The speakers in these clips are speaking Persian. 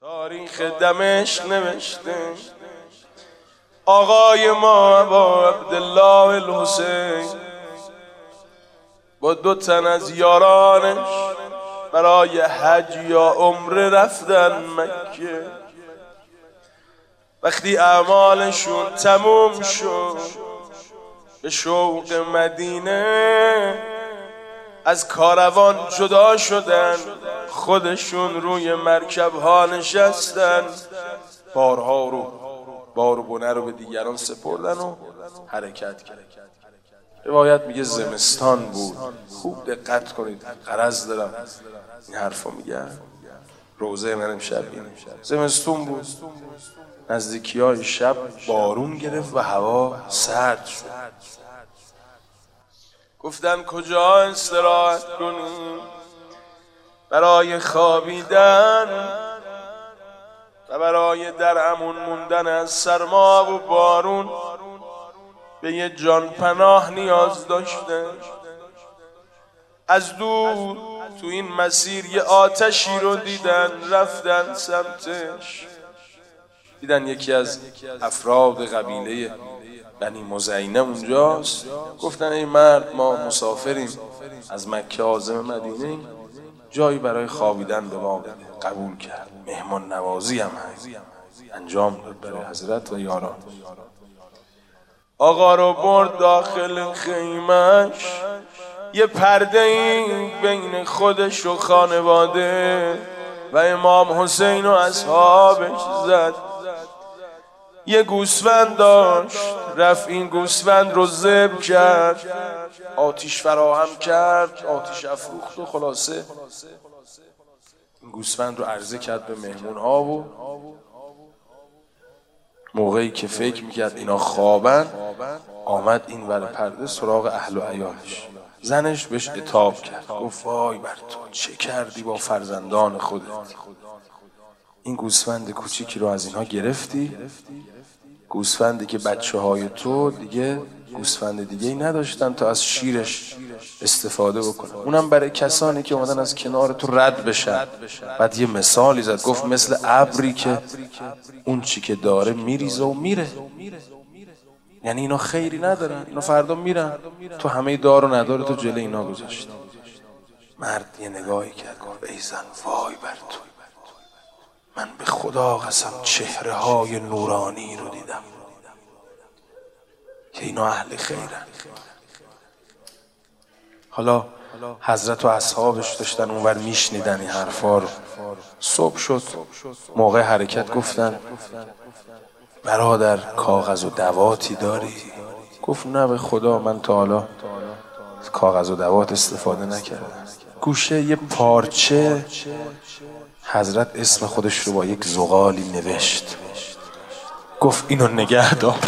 تاریخ دمشق نوشته آقای ما ابا عبدالله الحسین با 2 تن از یارانش برای حج یا عمره رفتن مکه. وقتی اعمالشون تموم شد به شوق مدینه از کاروان جدا شدن، خودشون روی مرکب ها نشستن، بار و بونه رو به دیگران سپردن و حرکت کردن. روایت میگه زمستان بود. خوب دقت کنید، غرض دارم این حرفو میگم. روزه من امشب اینه. زمستون بود، نزدیکی های شب بارون گرفت و هوا سرد شد. گفتن کجا استراحت کنیم برای خوابیدن و برای در امون موندن از سرما و بارون. به یه جان پناه نیاز داشته. از دور تو این مسیر یه آتشی رو دیدن، رفتن سمتش، دیدن یکی از افراد قبیله بنی مزینه اونجاست. گفتن ای مرد، ما مسافریم از مکه عازم مدینه، جایی برای خوابیدن به ما بده. قبول کرد. مهمان نوازی هم انجام داد برای حضرت و یاران. آقا رو برد داخل خیمش، یه پرده این بین خودش و خانواده و امام حسین و اصحابش زد. یه گوسفند داشت، رفت این گوسفند رو ذبح کرد، آتیش فراهم کرد، آتیش افروخت و خلاصه این گوسفند رو عرضه کرد به مهمون ها. و موقعی که فکر میکرد اینا خوابن، آمد این ور پرده سراغ اهل و عیالش. زنش بهش عتاب کرد، گفت وای بر تو، چه کردی با فرزندان خودت؟ این گوسفند کوچیکی رو از اینها گرفتی، گوسفندی که بچه های تو دیگه گوسفند دیگه ای نداشتن تا از شیرش استفاده بکنن، اونم برای کسانی که اومدن از کنار تو رد بشن. بعد یه مثالی زد، گفت مثل ابری که اون چی که داره میریزه و میره، یعنی اینا خیری ندارن، اینا فردا میرن، تو همه دار و ندار تو جلوی اینا گذاشتی. مرد یه نگاهی کرد، گفت ای زن، وای بر تو، من به خدا قسم چهره های نورانی رو دیدم که اینا اهل خیرن. حالا حضرت و اصحابش داشتن اونور میشنیدن این حرفا رو. صبح شد، موقع حرکت گفتن برادر کاغذ و دواتی داری؟ گفت نه به خدا، من تا حالا کاغذ و دوات استفاده نکردم. گوشه یه پارچه حضرت اسم خودش رو با یک زغالی نوشت، گفت اینو نگه دار.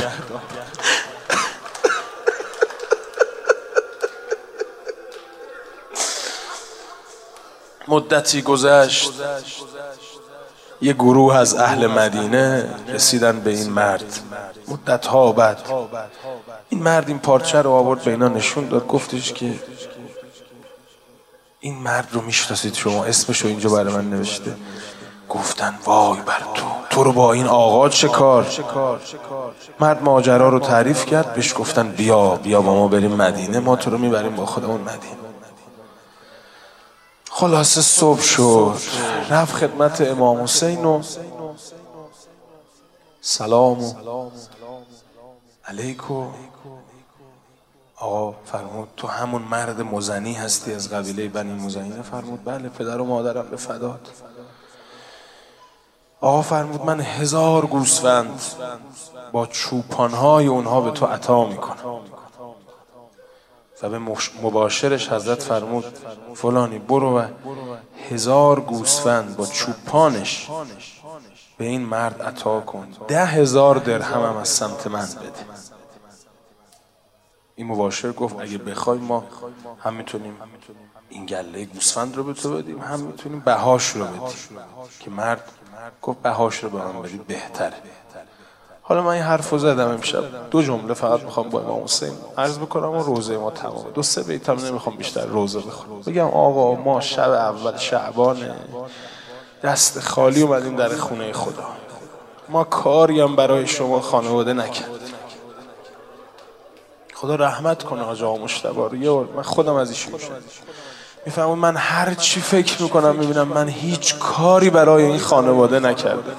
مدتی گذشت، یه گروه از اهل مدینه رسیدن به این مرد. مدت‌ها بعد این مرد این پارچه رو آورد به اینا نشون داد، گفتش که این مرد رو میشناسید شما؟ اسمش رو اینجا برای من نوشته. گفتن وای بر تو رو با این آقا چه کار؟ مرد ماجرا رو تعریف کرد، بهش گفتن بیا با ما بریم مدینه، ما تو رو میبریم با خودمون مدینه. خلاصه صبح شد، رفت خدمت امام حسین و سلام علیکم. آقا فرمود تو همون مرد مزنی هستی از قبیله بنی مزینه؟ فرمود بله، پدر و مادرم به فدات. آقا فرمود من 1000 گوسفند با چوپانهای اونها به تو عطا میکنم. و به مباشرش حضرت فرمود فلانی برو و 1000 گوسفند با چوپانش به این مرد عطا کن، 10,000 درهم هم از سمت من بده. این مباشر گفت اگه بخوای ما هم میتونیم این گله گوسفند رو به تو بدیم، هم میتونیم بهاش رو بدیم. که مرد گفت بهاش رو به من بدید بهتره. حالا من این حرفو زدم امشب، 2 جمله فقط میخوام با امام حسین عرض بکنم و روزه ما تمامه. 2-3 بیت هم نمیخوام بیشتر روزه بخونم. بگم آقا ما شب اول شعبانه، دست خالی اومدیم در خونه خدا. ما کاری هم برای شما خانواده نکرد. خدا رحمت کنه حاج آقا مجتبی رو. من خودم از ایشون میفهمم، من هر چی فکر میکنم میبینم من هیچ کاری برای این خانواده نکردم.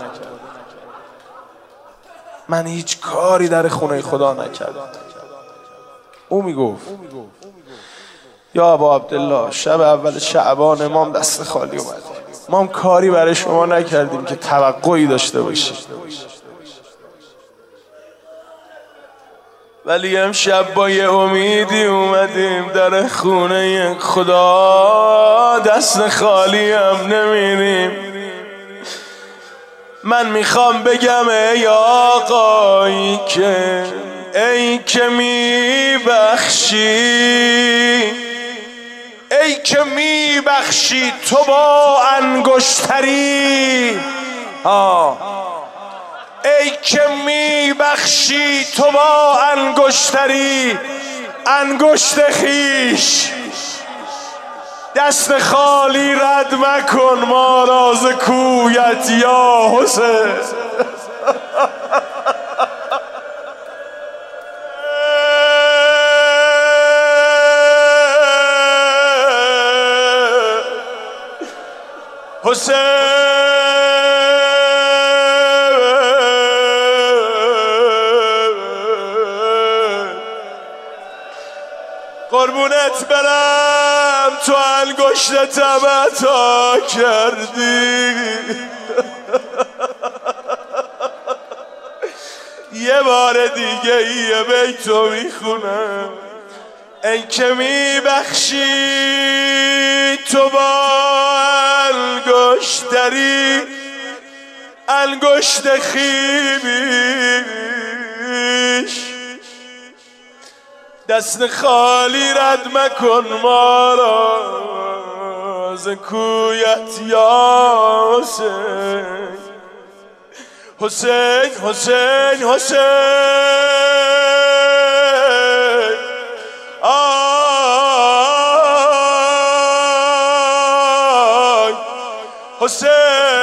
من هیچ کاری در خونه خدا نکردم. او میگفت یا ابا عبدالله شب اول شعبان امام دست خالی اومد، ما هم کاری برای شما نکردیم که توقعی داشته باشیم، ولی امشب با یه امیدی اومدیم در خونه خدا، دست خالی هم نمیریم. من میخوام بگم ای آقایی که ای که میبخشی، ای که میبخشی تو با انگشتری، ای که میبخشی تو با انگشتری، انگشت خیش، دست خالی رد مکن ما راز کویت یا حسین. حسین قربونت برم، تو انگشتم عطا کردی، یه بار دیگه یه بیتو میخونم. ای که میبخشی تو با انگشتری، انگشت خیمیش، دست خالی رد مکن ما را ز کویت یا حسین. حسین حسین حسین آی حسین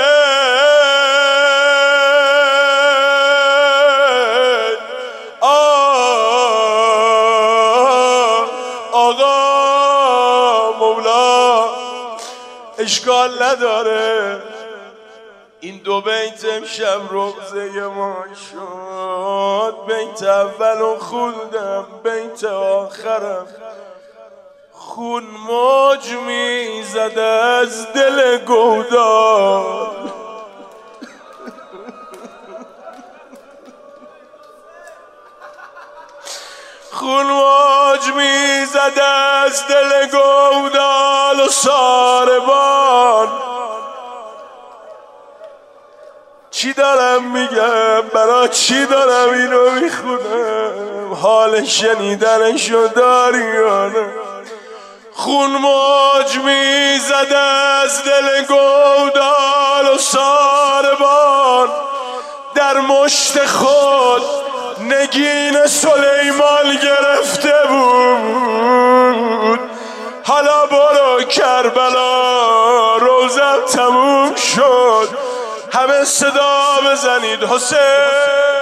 اشکال نداره. این دو بیت امشب روزه ما شد، بیت اولو خوندم، بیت آخرم خون موج میزد از دل گودال. خون موج میزد از دل گودال و ساربان. چی دارم میگم، برا چی دارم اینو میخونم، حال شنیدنشو داری یا نه؟ خون موج میزد از دل گودال و ساربان، در مشت خود نگین سلیمان گرفته بود. حالا برو کربلا، روزم تموم شد، همه صدا بزنید حسین.